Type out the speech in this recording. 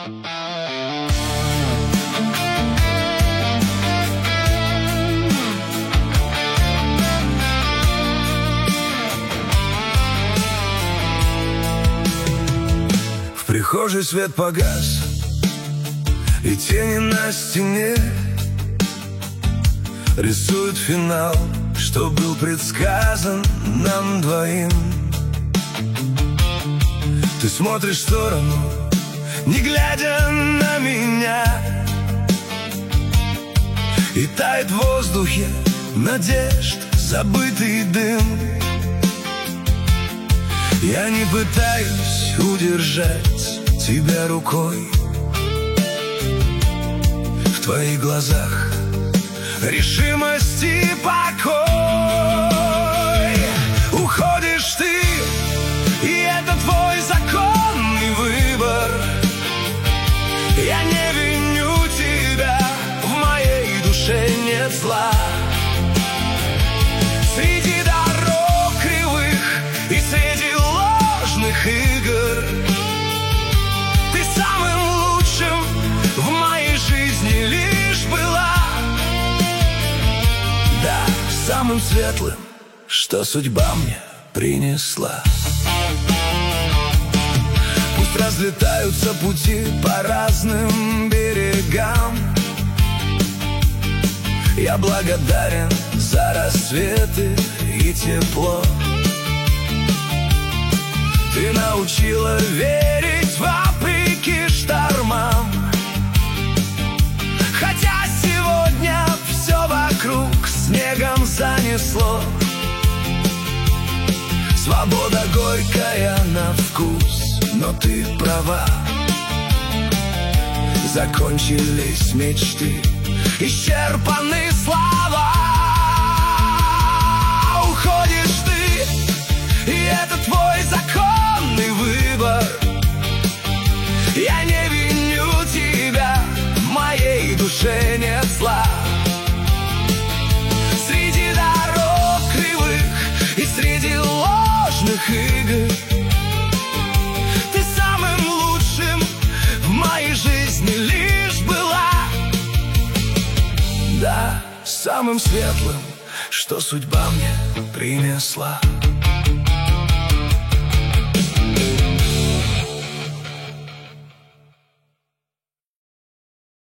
В прихожей свет погас, и тени на стене рисуют финал, что был предсказан нам двоим. Ты смотришь в сторону, не глядя на меня, и тает в воздухе надежд забытый дым. Я не пытаюсь удержать тебя рукой. В твоих глазах решимость и покой. Уходишь ты, и это твой законный выбор. Я не виню тебя, в моей душе нет зла. Среди дорог кривых и среди ложных игр ты самым лучшим в моей жизни лишь была. Да, самым светлым, что судьба мне принесла. Пусть разлетаются пути по разным берегам, я благодарен за рассветы и тепло. Ты научила верить вопреки штормам, хотя сегодня все вокруг снегом занесло. Свобода горькая на вкус, но ты права. Закончились мечты, исчерпаны слова. Уходишь ты, и это твой законный выбор. Я не виню тебя, в моей душе нет зла. Среди дорог кривых и среди ложных игр ты самым лучшим в моей жизни лишь была. Да, самым светлым, что судьба мне принесла.